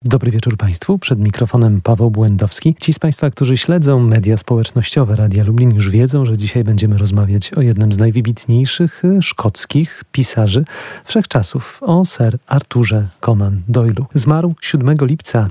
Dobry wieczór Państwu. Przed mikrofonem Paweł Błędowski. Ci z Państwa, którzy śledzą media społecznościowe Radia Lublin, już wiedzą, że dzisiaj będziemy rozmawiać o jednym z najwybitniejszych szkockich pisarzy wszechczasów, o Sir Arturze Conan Doyle'u. Zmarł 7 lipca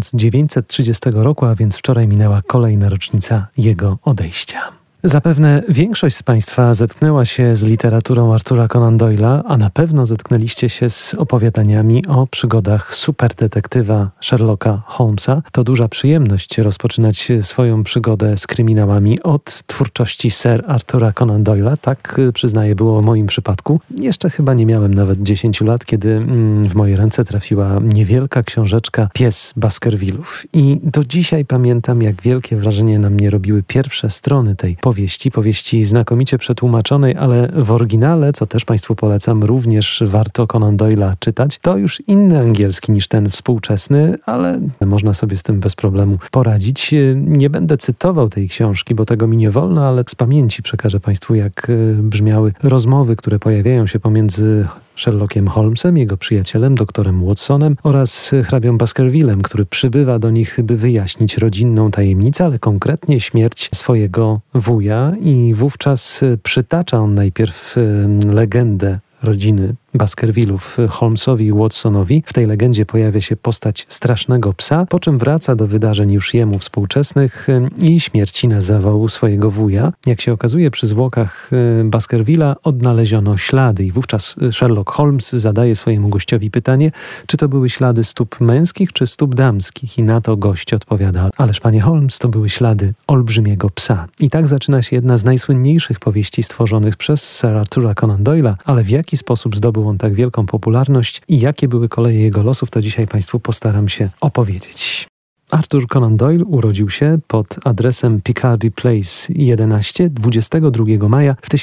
1930 roku, a więc wczoraj minęła kolejna rocznica jego odejścia. Zapewne większość z Państwa zetknęła się z literaturą Artura Conan Doyle'a, a na pewno zetknęliście się z opowiadaniami o przygodach superdetektywa Sherlocka Holmesa. To duża przyjemność rozpoczynać swoją przygodę z kryminałami od twórczości Sir Artura Conan Doyle'a. Tak, przyznaję, było w moim przypadku. Jeszcze chyba nie miałem nawet 10 lat, kiedy w moje ręce trafiła niewielka książeczka Pies Baskervillów. I do dzisiaj pamiętam, jak wielkie wrażenie na mnie robiły pierwsze strony tej powieści znakomicie przetłumaczonej, ale w oryginale, co też Państwu polecam, również warto Conan Doyle'a czytać. To już inny angielski niż ten współczesny, ale można sobie z tym bez problemu poradzić. Nie będę cytował tej książki, bo tego mi nie wolno, ale z pamięci przekażę Państwu, jak brzmiały rozmowy, które pojawiają się pomiędzy Sherlockiem Holmesem, jego przyjacielem, doktorem Watsonem oraz hrabią Baskervillem, który przybywa do nich, by wyjaśnić rodzinną tajemnicę, ale konkretnie śmierć swojego wuja, i wówczas przytacza on najpierw legendę rodziny Baskervillów Holmesowi i Watsonowi. W tej legendzie pojawia się postać strasznego psa, po czym wraca do wydarzeń już jemu współczesnych i śmierci na zawał swojego wuja. Jak się okazuje, przy zwłokach Baskervilla odnaleziono ślady i wówczas Sherlock Holmes zadaje swojemu gościowi pytanie, czy to były ślady stóp męskich czy stóp damskich, i na to gość odpowiada: ależ panie Holmes, to były ślady olbrzymiego psa. I tak zaczyna się jedna z najsłynniejszych powieści stworzonych przez Sir Artura Conan Doyle'a, ale w jaki sposób zdobył on tak wielką popularność i jakie były koleje jego losów, to dzisiaj Państwu postaram się opowiedzieć. Arthur Conan Doyle urodził się pod adresem Picardy Place 11 22 maja w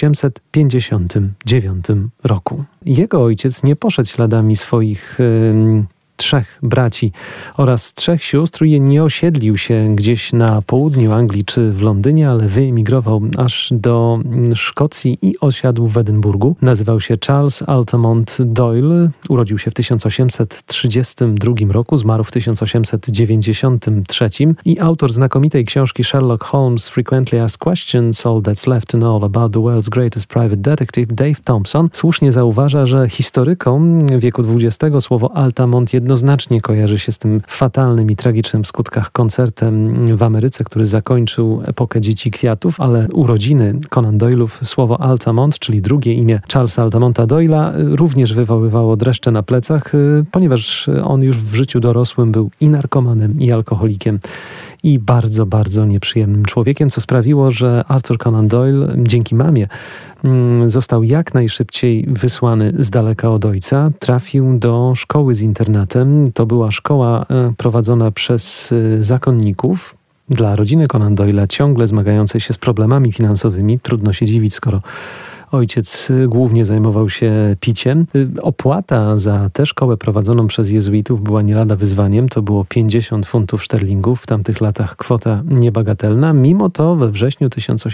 1859 roku. Jego ojciec nie poszedł śladami swoich trzech braci oraz trzech sióstr i nie osiedlił się gdzieś na południu Anglii czy w Londynie, ale wyemigrował aż do Szkocji i osiadł w Edynburgu. Nazywał się Charles Altamont Doyle, urodził się w 1832 roku, zmarł w 1893 i autor znakomitej książki Sherlock Holmes Frequently Asked Questions, All That's Left to Know About the World's Greatest Private Detective, Dave Thompson, słusznie zauważa, że historykom wieku XX słowo Altamont jednoznacznie kojarzy się z tym fatalnym i tragicznym w skutkach koncertem w Ameryce, który zakończył epokę Dzieci Kwiatów, ale urodziny Conan Doyle'ów słowo Altamont, czyli drugie imię Charlesa Altamonta Doyle'a, również wywoływało dreszcze na plecach, ponieważ on już w życiu dorosłym był i narkomanem, i alkoholikiem, i bardzo, bardzo nieprzyjemnym człowiekiem, co sprawiło, że Arthur Conan Doyle dzięki mamie został jak najszybciej wysłany z daleka od ojca. Trafił do szkoły z internatem. To była szkoła prowadzona przez zakonników. Dla rodziny Conan Doyle'a, ciągle zmagającej się z problemami finansowymi, trudno się dziwić, skoro ojciec głównie zajmował się piciem. Opłata za tę szkołę prowadzoną przez jezuitów była nie lada wyzwaniem. To było 50 funtów szterlingów, w tamtych latach kwota niebagatelna. Mimo to we wrześniu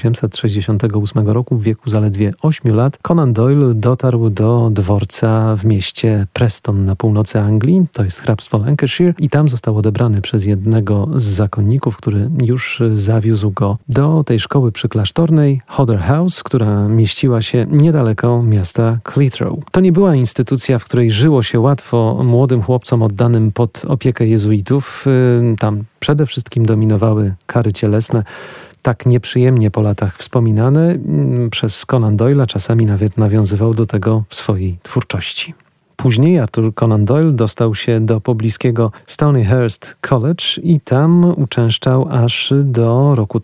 1868 roku, w wieku zaledwie 8 lat, Conan Doyle dotarł do dworca w mieście Preston na północy Anglii, to jest hrabstwo Lancashire, i tam został odebrany przez jednego z zakonników, który już zawiózł go do tej szkoły przyklasztornej Hodder House, która mieściła się niedaleko miasta Clitheroe. To nie była instytucja, w której żyło się łatwo młodym chłopcom oddanym pod opiekę jezuitów. Tam przede wszystkim dominowały kary cielesne, tak nieprzyjemnie po latach wspominane przez Conan Doyle'a, czasami nawet nawiązywał do tego w swojej twórczości. Później Arthur Conan Doyle dostał się do pobliskiego Stonyhurst College i tam uczęszczał aż do roku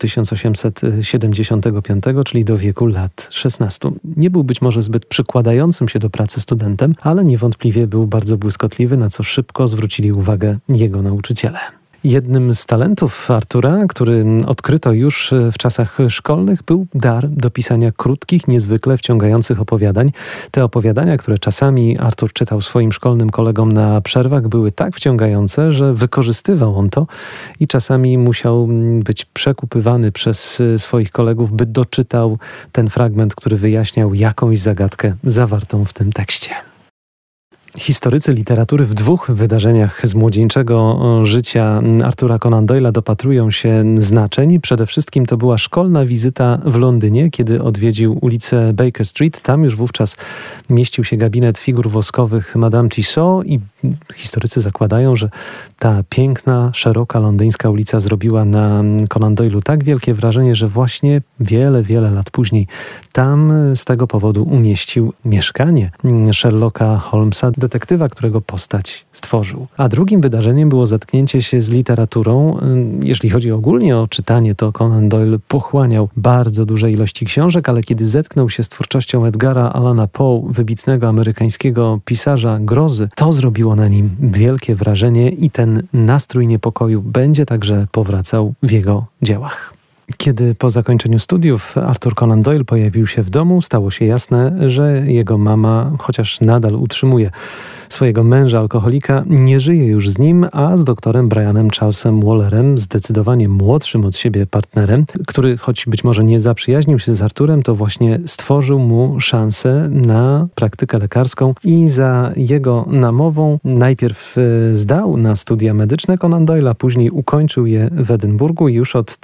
1875, czyli do wieku lat 16. Nie był być może zbyt przykładającym się do pracy studentem, ale niewątpliwie był bardzo błyskotliwy, na co szybko zwrócili uwagę jego nauczyciele. Jednym z talentów Artura, który odkryto już w czasach szkolnych, był dar do pisania krótkich, niezwykle wciągających opowiadań. Te opowiadania, które czasami Artur czytał swoim szkolnym kolegom na przerwach, były tak wciągające, że wykorzystywał on to i czasami musiał być przekupywany przez swoich kolegów, by doczytał ten fragment, który wyjaśniał jakąś zagadkę zawartą w tym tekście. Historycy literatury w 2 wydarzeniach z młodzieńczego życia Artura Conan Doyle'a dopatrują się znaczeń. Przede wszystkim to była szkolna wizyta w Londynie, kiedy odwiedził ulicę Baker Street. Tam już wówczas mieścił się gabinet figur woskowych Madame Tussaud i historycy zakładają, że ta piękna, szeroka londyńska ulica zrobiła na Conan Doyle'u tak wielkie wrażenie, że właśnie wiele lat później tam z tego powodu umieścił mieszkanie Sherlocka Holmesa, detektywa, którego postać stworzył. A drugim wydarzeniem było zetknięcie się z literaturą. Jeśli chodzi ogólnie o czytanie, to Conan Doyle pochłaniał bardzo duże ilości książek, ale kiedy zetknął się z twórczością Edgara Allana Poe, wybitnego amerykańskiego pisarza grozy, to zrobiło na nim wielkie wrażenie i ten nastrój niepokoju będzie także powracał w jego dziełach. Kiedy po zakończeniu studiów Arthur Conan Doyle pojawił się w domu, stało się jasne, że jego mama, chociaż nadal utrzymuje swojego męża alkoholika, nie żyje już z nim, a z doktorem Brianem Charlesem Wallerem, zdecydowanie młodszym od siebie partnerem, który choć być może nie zaprzyjaźnił się z Arturem, to właśnie stworzył mu szansę na praktykę lekarską i za jego namową najpierw zdał na studia medyczne Conan Doyle, a później ukończył je w Edynburgu i już od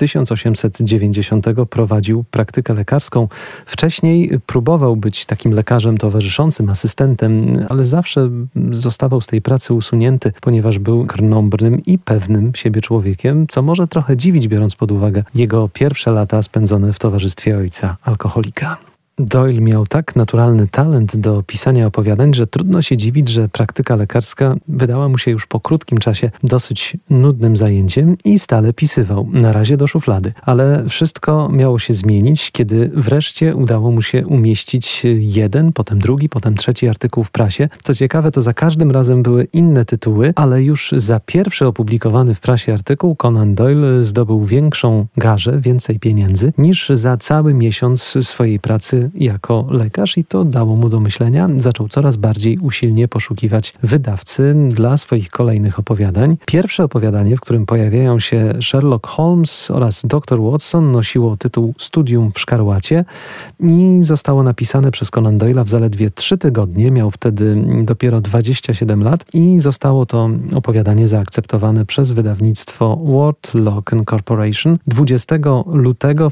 1890 prowadził praktykę lekarską. Wcześniej próbował być takim lekarzem towarzyszącym, asystentem, ale zawsze zostawał z tej pracy usunięty, ponieważ był krnąbrnym i pewnym siebie człowiekiem, co może trochę dziwić, biorąc pod uwagę jego pierwsze lata spędzone w towarzystwie ojca alkoholika. Doyle miał tak naturalny talent do pisania opowiadań, że trudno się dziwić, że praktyka lekarska wydała mu się już po krótkim czasie dosyć nudnym zajęciem i stale pisywał, na razie do szuflady. Ale wszystko miało się zmienić, kiedy wreszcie udało mu się umieścić jeden, potem drugi, potem trzeci artykuł w prasie. Co ciekawe, to za każdym razem były inne tytuły, ale już za pierwszy opublikowany w prasie artykuł Conan Doyle zdobył większą garzę, więcej pieniędzy niż za cały miesiąc swojej pracy jako lekarz i to dało mu do myślenia. Zaczął coraz bardziej usilnie poszukiwać wydawcy dla swoich kolejnych opowiadań. Pierwsze opowiadanie, w którym pojawiają się Sherlock Holmes oraz dr Watson, nosiło tytuł Studium w szkarłacie i zostało napisane przez Conan Doyle'a w zaledwie 3 tygodnie. Miał wtedy dopiero 27 lat i zostało to opowiadanie zaakceptowane przez wydawnictwo World Lock Corporation 20 lutego w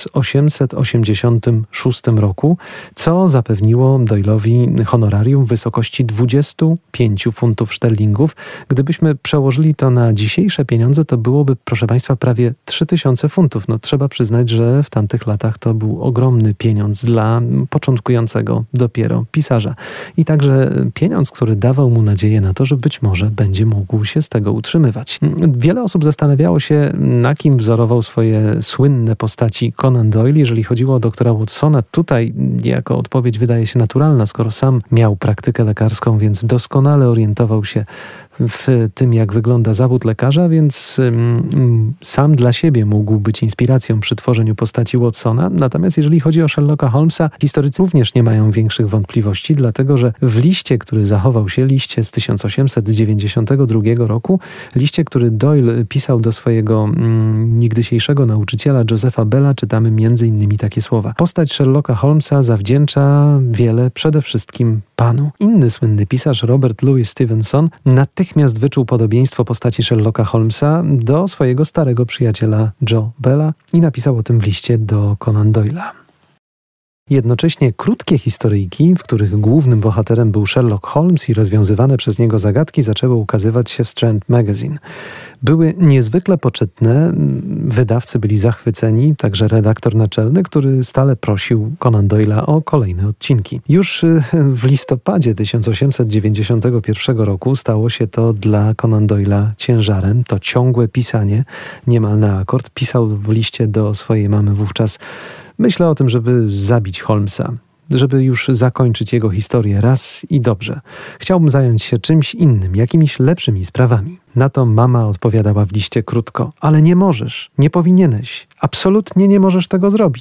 1886 roku, co zapewniło Doyle'owi honorarium w wysokości 25 funtów szterlingów. Gdybyśmy przełożyli to na dzisiejsze pieniądze, to byłoby, proszę Państwa, prawie 3000 funtów. No, trzeba przyznać, że w tamtych latach to był ogromny pieniądz dla początkującego dopiero pisarza. I także pieniądz, który dawał mu nadzieję na to, że być może będzie mógł się z tego utrzymywać. Wiele osób zastanawiało się, na kim wzorował swoje słynne postaci Conan Doyle. Jeżeli chodziło o doktora Watsona, tutaj jako odpowiedź wydaje się naturalna, skoro sam miał praktykę lekarską, więc doskonale orientował się w tym, jak wygląda zawód lekarza, więc sam dla siebie mógł być inspiracją przy tworzeniu postaci Watsona. Natomiast jeżeli chodzi o Sherlocka Holmesa, historycy również nie mają większych wątpliwości, dlatego że w liście, który zachował się, liście z 1892 roku, liście, który Doyle pisał do swojego niegdysiejszego nauczyciela Josepha Bella, czytamy m.in. takie słowa. Postać Sherlocka Holmesa zawdzięcza wiele przede wszystkim Panu. Inny słynny pisarz, Robert Louis Stevenson, natychmiast wyczuł podobieństwo postaci Sherlocka Holmesa do swojego starego przyjaciela Joe Bella i napisał o tym w liście do Conan Doyle'a. Jednocześnie krótkie historyjki, w których głównym bohaterem był Sherlock Holmes i rozwiązywane przez niego zagadki, zaczęły ukazywać się w Strand Magazine. Były niezwykle poczytne, wydawcy byli zachwyceni, także redaktor naczelny, który stale prosił Conan Doyle'a o kolejne odcinki. Już w listopadzie 1891 roku stało się to dla Conan Doyle'a ciężarem. To ciągłe pisanie, niemal na akord. Pisał w liście do swojej mamy wówczas: myślę o tym, żeby zabić Holmesa, żeby już zakończyć jego historię raz i dobrze. Chciałbym zająć się czymś innym, jakimiś lepszymi sprawami. Na to mama odpowiadała w liście krótko: ale nie możesz, nie powinieneś, absolutnie nie możesz tego zrobić.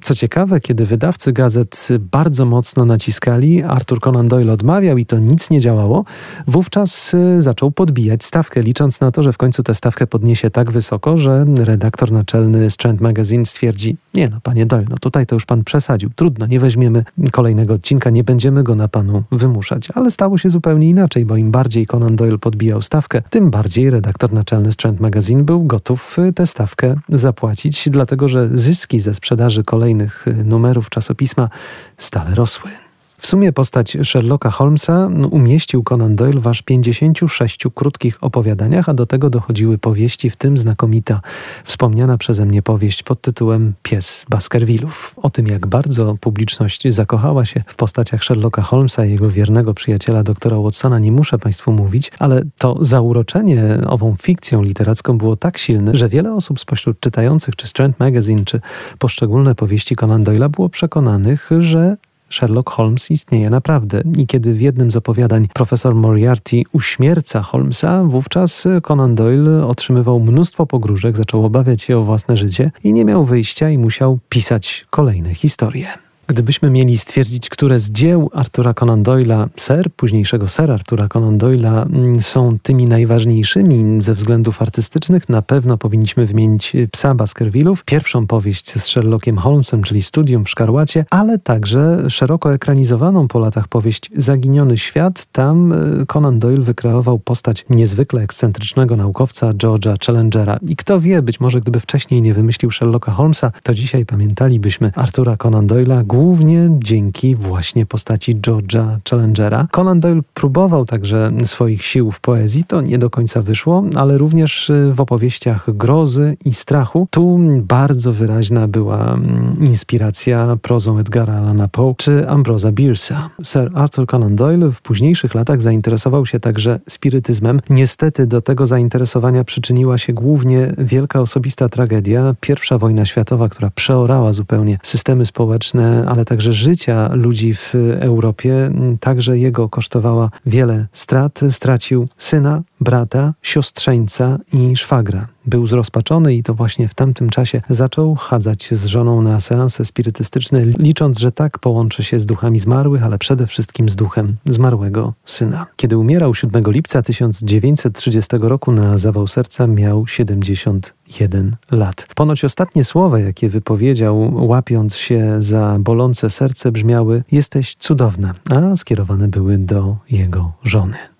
Co ciekawe, kiedy wydawcy gazet bardzo mocno naciskali, Arthur Conan Doyle odmawiał i to nic nie działało, wówczas zaczął podbijać stawkę, licząc na to, że w końcu tę stawkę podniesie tak wysoko, że redaktor naczelny Strand Magazine stwierdzi: nie no, panie Doyle, no tutaj to już pan przesadził, trudno, nie weźmiemy kolejnego odcinka, nie będziemy go na panu wymuszać. Ale stało się zupełnie inaczej, bo im bardziej Conan Doyle podbijał stawkę, tym bardziej redaktor naczelny Strand Magazine był gotów tę stawkę zapłacić, dlatego że zyski ze sprzedaży kolejnych numerów czasopisma stale rosły. W sumie postać Sherlocka Holmesa umieścił Conan Doyle w aż 56 krótkich opowiadaniach, a do tego dochodziły powieści, w tym znakomita, wspomniana przeze mnie powieść pod tytułem Pies Baskervillów. O tym, jak bardzo publiczność zakochała się w postaciach Sherlocka Holmesa i jego wiernego przyjaciela doktora Watsona, nie muszę Państwu mówić, ale to zauroczenie ową fikcją literacką było tak silne, że wiele osób spośród czytających czy Strand Magazine, czy poszczególne powieści Conan Doyle'a było przekonanych, że Sherlock Holmes istnieje naprawdę. I kiedy w jednym z opowiadań profesor Moriarty uśmierca Holmesa, wówczas Conan Doyle otrzymywał mnóstwo pogróżek, zaczął obawiać się o własne życie i nie miał wyjścia i musiał pisać kolejne historie. Gdybyśmy mieli stwierdzić, które z dzieł Artura Conan Doyle'a, późniejszego Sir Artura Conan Doyle'a, są tymi najważniejszymi ze względów artystycznych, na pewno powinniśmy wymienić Psa Baskervillów, pierwszą powieść z Sherlockiem Holmesem, czyli Studium w szkarłacie, ale także szeroko ekranizowaną po latach powieść Zaginiony świat. Tam Conan Doyle wykreował postać niezwykle ekscentrycznego naukowca George'a Challengera. I kto wie, być może gdyby wcześniej nie wymyślił Sherlocka Holmesa, to dzisiaj pamiętalibyśmy Artura Conan Doyle'a głównie dzięki właśnie postaci George'a Challengera. Conan Doyle próbował także swoich sił w poezji, to nie do końca wyszło, ale również w opowieściach grozy i strachu. Tu bardzo wyraźna była inspiracja prozą Edgara Allana Poe czy Ambrosa Bierce'a. Sir Arthur Conan Doyle w późniejszych latach zainteresował się także spirytyzmem. Niestety do tego zainteresowania przyczyniła się głównie wielka osobista tragedia, I wojna światowa, która przeorała zupełnie systemy społeczne, ale także życia ludzi w Europie. Także jego kosztowała wiele strat. Stracił syna, brata, siostrzeńca i szwagra. Był zrozpaczony i to właśnie w tamtym czasie zaczął chadzać z żoną na seanse spirytystyczne, licząc, że tak połączy się z duchami zmarłych, ale przede wszystkim z duchem zmarłego syna. Kiedy umierał 7 lipca 1930 roku na zawał serca, miał 71 lat. Ponoć ostatnie słowa, jakie wypowiedział, łapiąc się za bolące serce, brzmiały: jesteś cudowna, a skierowane były do jego żony.